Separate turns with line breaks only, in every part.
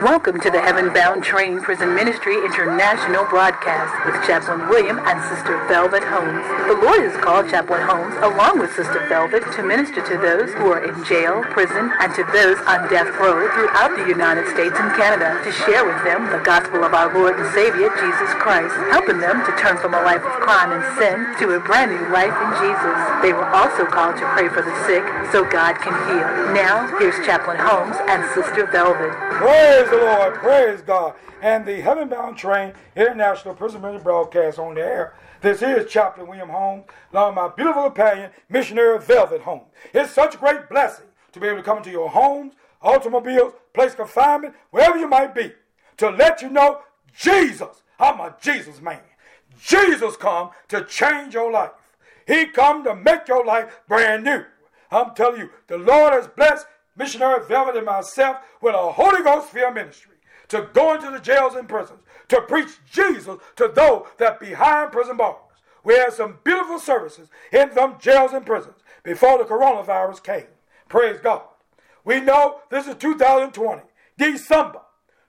Welcome to the Heaven Bound Train Prison Ministry International broadcast with Chaplain William and Sister Velvet Holmes. The Lord has called Chaplain Holmes along with Sister Velvet to minister to those who are in jail, prison, and to those on death row throughout the United States and Canada to share with them the gospel of our Lord and Savior, Jesus Christ, helping them to turn from a life of crime and sin to a brand new life in Jesus. They were also called to pray for the sick so God can heal. Now, here's Chaplain Holmes and Sister Velvet.
Praise the Lord, praise God. And the Heaven Bound Train International Prison Ministry broadcast on the air. This is Chaplain William Holmes, along with my beautiful companion, Missionary Velvet Holmes. It's such a great blessing to be able to come into your homes, automobiles, place of confinement, wherever you might be, to let you know Jesus. I'm a Jesus man. Jesus come to change your life. He come to make your life brand new. I'm telling you, the Lord has blessed Missionary Velvet and myself with a Holy Ghost-filled ministry to go into the jails and prisons, to preach Jesus to those that behind prison bars. We had some beautiful services in them jails and prisons before the coronavirus came. Praise God. We know this is 2020, December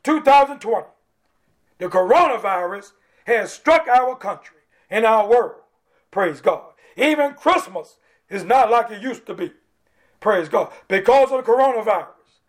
2020. The coronavirus has struck our country and our world. Praise God. Even Christmas is not like it used to be. Praise God. Because of the coronavirus.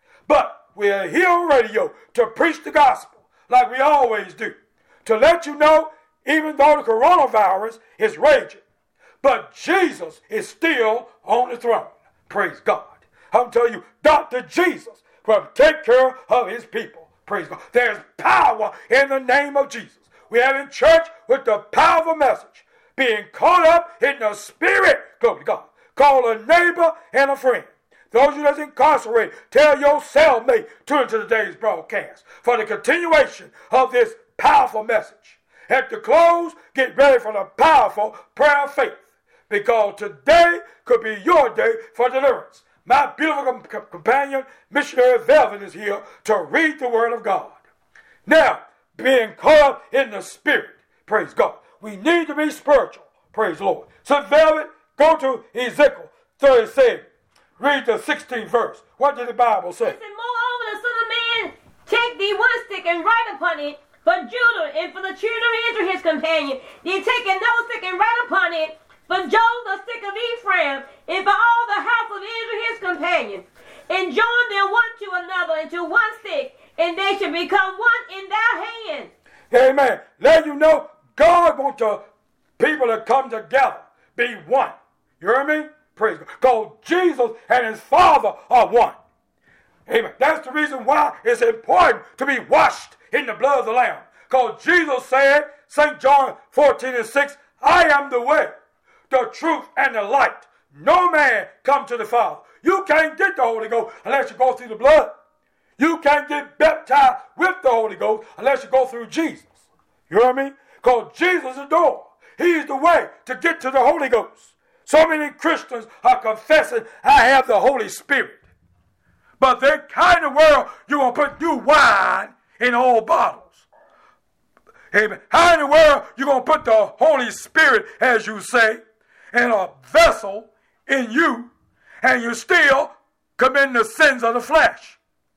But we are here on radio to preach the gospel like we always do. To let you know, even though the coronavirus is raging, but Jesus is still on the throne. Praise God. I'm telling you, Dr. Jesus will take care of his people. Praise God. There's power in the name of Jesus. We have in church with the powerful message, being caught up in the spirit. Glory to God. Call a neighbor and a friend. Those of you that's incarcerated, tell your cellmate, tune into today's broadcast for the continuation of this powerful message. At the close, get ready for the powerful prayer of faith, because today could be your day for deliverance. My beautiful companion, Missionary Velvet, is here to read the Word of God. Now, being caught up in the Spirit, praise God. We need to be spiritual, praise the Lord. So, Velvet, go to Ezekiel 37. Read the 16th verse. What did the Bible say?
It said, moreover, the Son of Man, take thee one stick and write upon it for Judah and for the children of Israel his companion. Then take another stick and write upon it for Joel the stick of Ephraim, and for all the house of Israel his companion. And join them one to another into one stick, and they shall become one in thy hand.
Amen. Let you know, God wants the people to come together, be one. You hear me? Praise God. Because Jesus and his Father are one. Amen. That's the reason why it's important to be washed in the blood of the Lamb. Because Jesus said, St. John 14:6, I am the way, the truth, and the light. No man come to the Father. You can't get the Holy Ghost unless you go through the blood. You can't get baptized with the Holy Ghost unless you go through Jesus. You hear me? Because Jesus is the door. He's the way to get to the Holy Ghost. So many Christians are confessing, I have the Holy Spirit. But that kind of world, you're going to put new wine in old bottles. Amen. How in the world you going to put the Holy Spirit, as you say, in a vessel in you, and you still committing the sins of the flesh?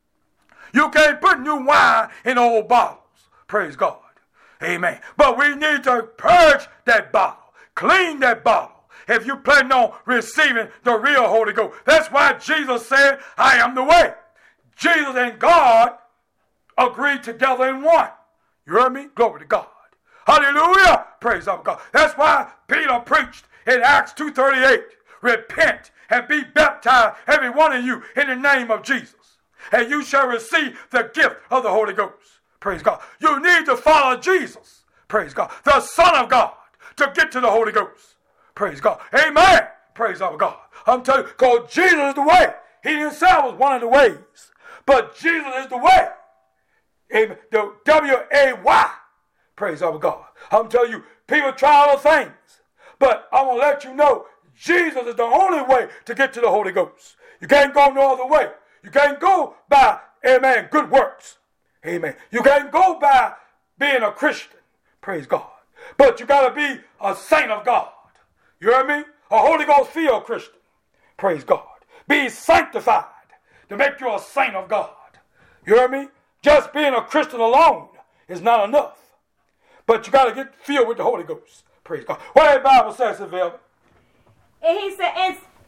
You can't put new wine in old bottles. Praise God. Amen. But we need to purge that bottle, clean that bottle, if you plan on receiving the real Holy Ghost. That's why Jesus said, I am the way. Jesus and God agreed together in one. You heard me? Glory to God. Hallelujah. Praise God. That's why Peter preached in Acts 2:38, repent and be baptized, every one of you, in the name of Jesus, and you shall receive the gift of the Holy Ghost. Praise God. You need to follow Jesus. Praise God. The Son of God, to get to the Holy Ghost. Praise God. Amen. Praise our God. I'm telling you, because Jesus is the way. He himself was one of the ways. But Jesus is the way. Amen. The W-A-Y. Praise our God. I'm telling you, people try other things. But I'm going to let you know, Jesus is the only way to get to the Holy Ghost. You can't go no other way. You can't go by, amen, good works. Amen. You can't go by being a Christian. Praise God. But you got to be a saint of God. You hear me? A Holy Ghost filled Christian. Praise God. Be sanctified to make you a saint of God. You hear me? just being a Christian alone is not enough. But you got to get filled with the Holy Ghost. Praise God. What the Bible says, Velvet?
And he said,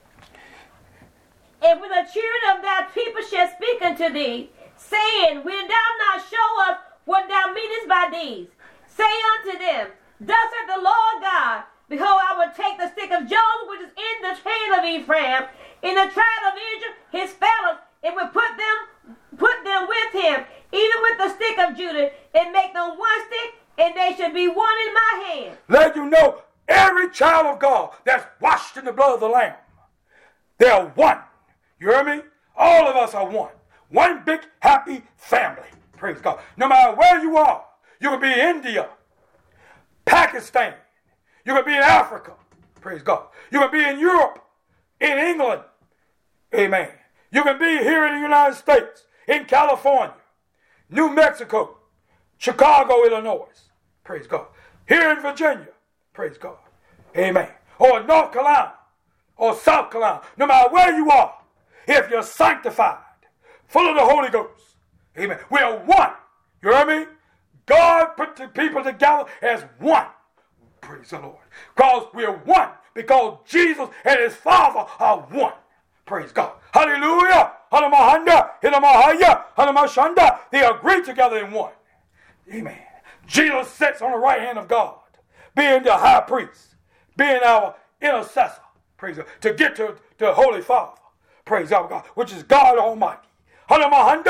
and when the children of thy people shall speak unto thee, saying, will thou not show us what thou meanest by these? Say unto them, thus saith the Lord God, behold, I will take the stick of Joseph, which is in the hand of Ephraim, in the tribe of Israel, his fellows, and will put them with him, even with the stick of Judah, and make them one stick, and they shall be one in my hand.
Let you know, every child of God that's washed in the blood of the Lamb, they are one. You hear me? All of us are one. One big happy family. Praise God. No matter where you are, you could be in India, Pakistan, you could be in Africa. Praise God. You could be in Europe, in England. Amen. You can be here in the United States, in California, New Mexico, Chicago, Illinois. Praise God. Here in Virginia. Praise God. Amen. Or North Carolina or South Carolina. No matter where you are, if you're sanctified, full of the Holy Ghost. Amen. We are one. You hear me? God put the people together as one. Praise the Lord. Because we are one. Because Jesus and his Father are one. Praise God. Hallelujah. They agree together in one. Amen. Jesus sits on the right hand of God, being the high priest, being our intercessor. Praise God. To get to the Holy Father. Praise God. Which is God Almighty. Glory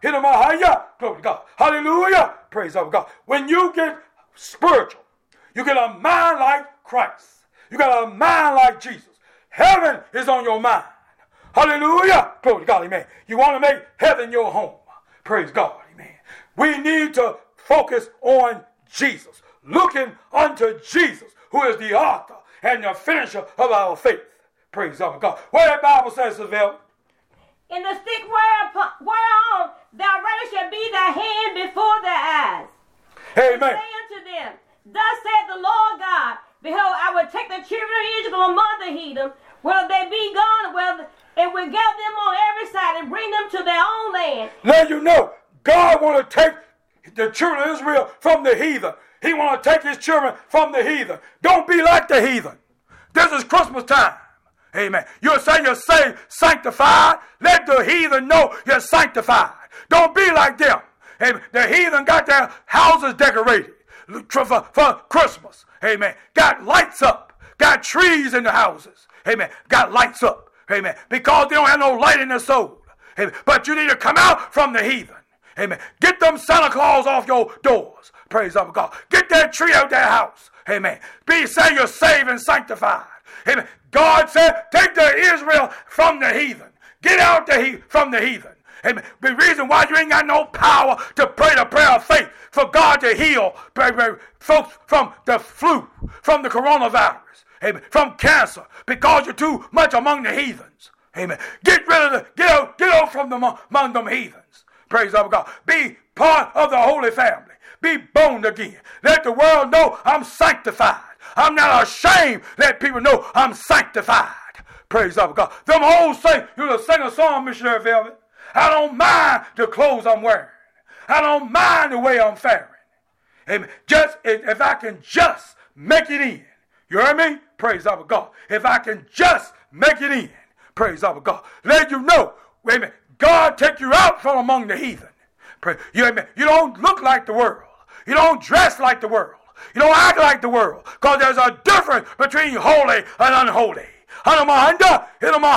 to God. Hallelujah. Praise God. When you get spiritual, you get a mind like Christ. You got a mind like Jesus. Heaven is on your mind. Hallelujah. Glory to God. Amen. You want to make heaven your home. Praise God. Amen. We need to focus on Jesus. Looking unto Jesus, who is the author and the finisher of our faith. Praise God. What the Bible says, Seville?
In the stick whereon thy right shall be thy hand before their eyes.
Amen.
And say unto them, thus saith the Lord God, behold, I will take the children of Israel among the heathen, whether they be gone, and will gather them on every side and bring them to their own land.
Let you know, God want to take the children of Israel from the heathen. He want to take his children from the heathen. Don't be like the heathen. This is Christmas time. Amen. You're saying you're saved, sanctified. Let the heathen know you're sanctified. Don't be like them. Amen. The heathen got their houses decorated for Christmas. Amen. Got lights up. Got trees in the houses. Amen. Got lights up. Amen. Because they don't have no light in their soul. Amen. But you need to come out from the heathen. Amen. Get them Santa Claus off your doors. Praise God. Get that tree out their house. Amen. Say you're saved and sanctified. Amen. God said, take the Israel from the heathen. Get out from the heathen. Amen. The reason why you ain't got no power to pray the prayer of faith for God to heal folks from the flu, from the coronavirus, amen, from cancer, because you're too much among the heathens. Amen. Get out from among them heathens. Praise God. Be part of the Holy Family. Be born again. Let the world know I'm sanctified. I'm not ashamed. Let people know I'm sanctified. Praise God. Them old saints, you sing a song, Missionary Velvet. I don't mind the clothes I'm wearing. I don't mind the way I'm faring. Amen. Just if I can just make it in. You hear me? Praise God. If I can just make it in. Praise God. Let you know. Amen. God take you out from among the heathen. You don't look like the world. You don't dress like the world. You don't act like the world. Because there's a difference between holy and unholy. Now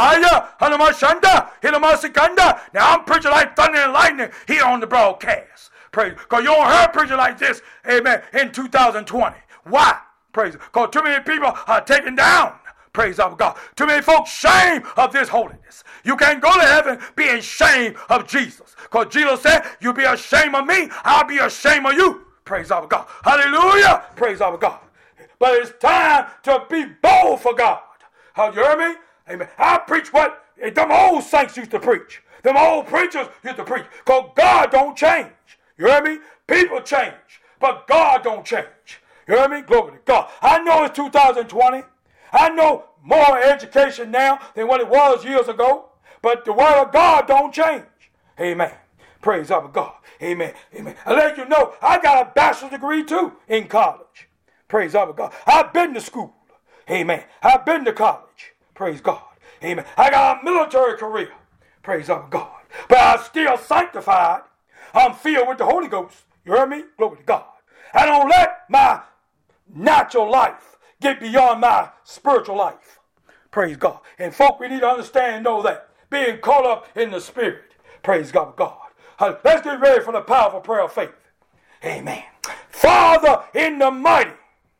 I'm preaching like thunder and lightning here on the broadcast. Praise. Because you don't hear preaching like this, amen, in 2020. Why? Praise. Because too many people are taken down. Praise God. Too many folks shame of this holiness. You can't go to heaven being ashamed of Jesus. Because Jesus said, you be ashamed of me, I'll be ashamed of you. Praise God. Hallelujah. Praise God. But it's time to be bold for God. You hear me? Amen. I preach what them old saints used to preach. Them old preachers used to preach. Because God don't change. You hear me? People change. But God don't change. You hear me? Glory to God. I know it's 2020. I know more education now than what it was years ago. But the word of God don't change. Amen. Praise our God. Amen. Amen. I let you know I got a bachelor's degree too in college. Praise our God. I've been to school. Amen. I've been to college. Praise God. Amen. I got a military career. Praise our God. But I'm still sanctified. I'm filled with the Holy Ghost. You heard me? Glory to God. I don't let my natural life get beyond my spiritual life. Praise God. And folk, we need to understand and know that. Being caught up in the Spirit. Praise God. Let's get ready for the powerful prayer of faith. Amen. Father, in the mighty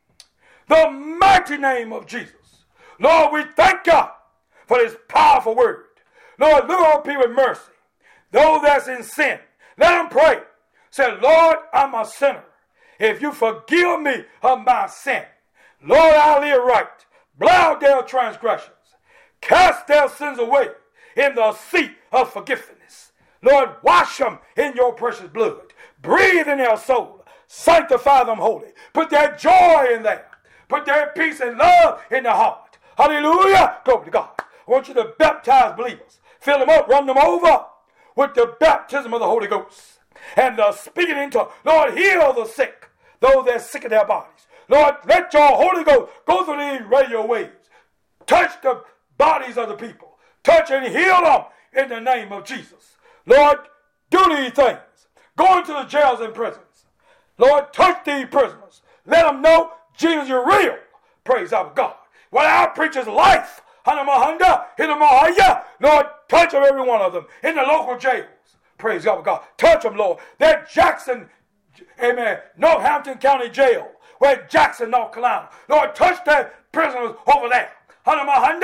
name of Jesus. Lord, we thank God for this powerful word. Lord, look on people with mercy. Those that's in sin, let them pray. Say, Lord, I'm a sinner. If you forgive me of my sin, Lord, I'll live right. Blot their transgressions. Cast their sins away in the sea of forgiveness. Lord, wash them in your precious blood. Breathe in their soul. Sanctify them holy. Put that joy in there. Put that peace and love in their heart. Hallelujah. Glory to God. I want you to baptize believers. Fill them up, run them over with the baptism of the Holy Ghost. And speak it into, Lord, heal the sick, those that are sick in their bodies. Lord, let your Holy Ghost go through these radio waves. Touch the bodies of the people. Touch and heal them in the name of Jesus. Lord, do these things. Go into the jails and prisons. Lord, touch these prisoners. Let them know Jesus, you're real. Praise our God. What I preach is life. Lord, touch them, every one of them, in the local jails. Praise God. Touch them, Lord. That Jackson, amen, Northampton County Jail, where Jackson, North Carolina. Lord, touch that prisoners over there. Glory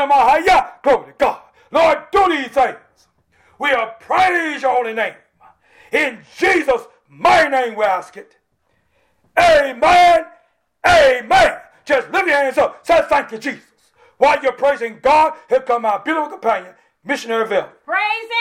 to God. Lord, do these things. We praise your holy name. In Jesus' mighty name we ask it. Amen. Amen. Just lift your hands up. Say thank you, Jesus. While you're praising God, here come our beautiful companion, Missionary Velvet.
Praise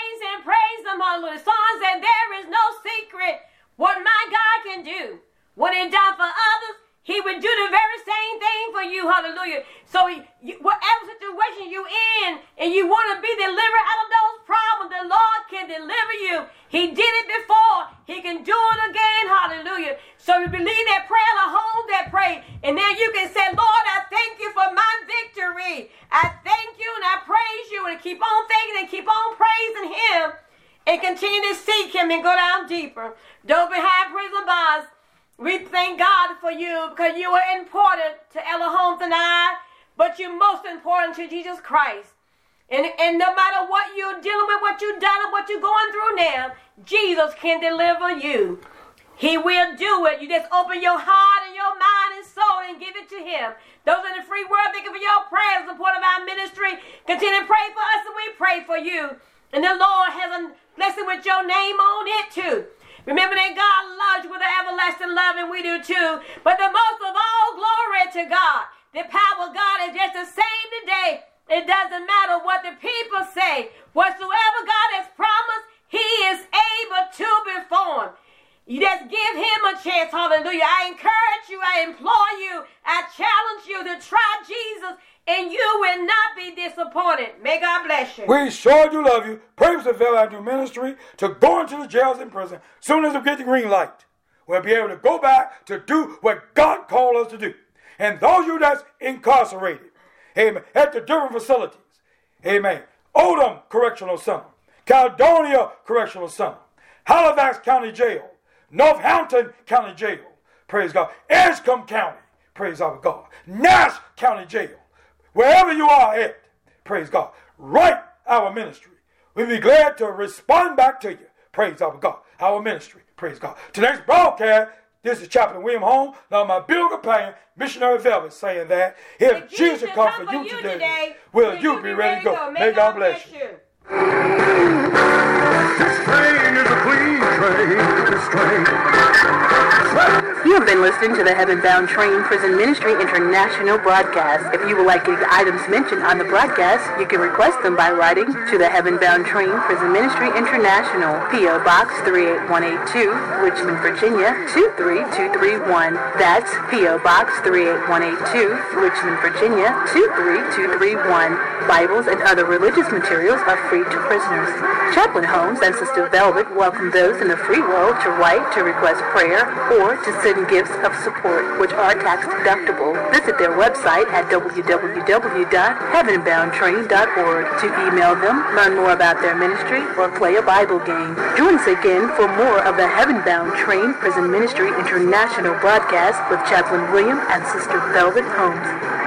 him, hallelujah. Songs that there is no secret what my God can do. What he done for others, he would do the very same thing for you, hallelujah. So whatever situation you in and you want to be delivered out of those problems, the Lord can deliver you. He did it before. He can do it again, hallelujah. So you believe that prayer, hold that prayer, and then you can say, Lord, I thank you for my victory. I thank you and I praise you, and keep on thanking and keep on praising him and continue to seek him and go down deeper. Don't be behind prison bars. We thank God for you because you are important to Ella Holmes and I, but you're most important to Jesus Christ. And no matter what you're dealing with, what you've done, and what you're going through now, Jesus can deliver you. He will do it. You just open your heart and your mind and soul and give it to him. Those are the free words. Thank you for your prayers, support of our ministry. Continue to pray for us and we pray for you. And the Lord has a blessing with your name on it too. Remember that God loves you with an everlasting love, and we do too. But the most of all, glory to God. The power of God is just the same today. It doesn't matter what the people say. Whatsoever God has promised, he is able to perform. You just give him a chance. Hallelujah. I encourage you. I implore you. I challenge you to try Jesus, and you will not be disappointed. May God bless you.
We sure do love you. Pray for Seville Avenue Ministry to go into the jails and prison. As soon as we get the green light, we'll be able to go back to do what God called us to do. And those of you that's incarcerated, amen, at the different facilities, amen, Odom Correctional Center, Caledonia Correctional Center, Halifax County Jail, Northampton County Jail, praise God, Edgecombe County, praise our God, Nash County Jail, wherever you are at, praise God, write our ministry. We'll be glad to respond back to you, praise our God, our ministry, praise God. Tonight's broadcast, this is Chaplain William Holmes, now my beautiful companion, Missionary Velvet, saying that if Jesus comes for you today, will you be ready to go? May God bless you.
This train is a clean train. This train.
You have been listening to the Heaven Bound Train Prison Ministry International broadcast. If you would like any items mentioned on the broadcast, you can request them by writing to the Heaven Bound Train Prison Ministry International, P.O. Box 38182, Richmond, Virginia 23231. That's P.O. Box 38182, Richmond, Virginia 23231. Bibles and other religious materials are free to prisoners. Chaplain Holmes and Sister Velvet welcome those in the free world to write to request prayer or to send gifts of support, which are tax deductible. Visit their website at www.heavenboundtrain.org to email them, learn more about their ministry, or play a Bible game. Join us again for more of the Heaven Bound Train Prison Ministry International broadcast with Chaplain William and Sister Velvet Holmes.